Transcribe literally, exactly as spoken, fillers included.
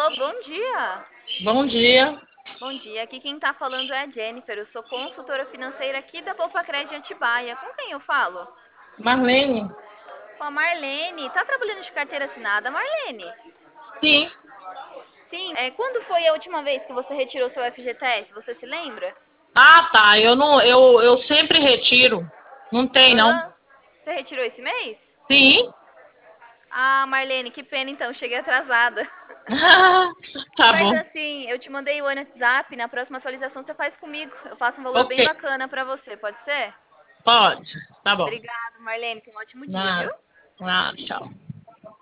bom dia. Bom dia. Bom dia, aqui quem tá falando é a Jennifer, eu sou consultora financeira aqui da Poupa Crédito Atibaia. Com quem eu falo? Marlene? Com a Marlene. Tá trabalhando de carteira assinada, Marlene? Sim. Sim, é, quando foi a última vez que você retirou seu F G T S, você se lembra? Ah, tá. Eu não, eu, eu sempre retiro. Não tem, não. Aham. Você retirou esse mês? Sim. Ah, Marlene, que pena então, cheguei atrasada. Tá Mas bom. assim, eu te mandei o WhatsApp, na próxima atualização você faz comigo. Eu faço um valor Ok. bem bacana pra você, pode ser? Pode. Tá bom. Obrigada, Marlene. Tenha um ótimo dia, viu? Nada. Nada. Tchau.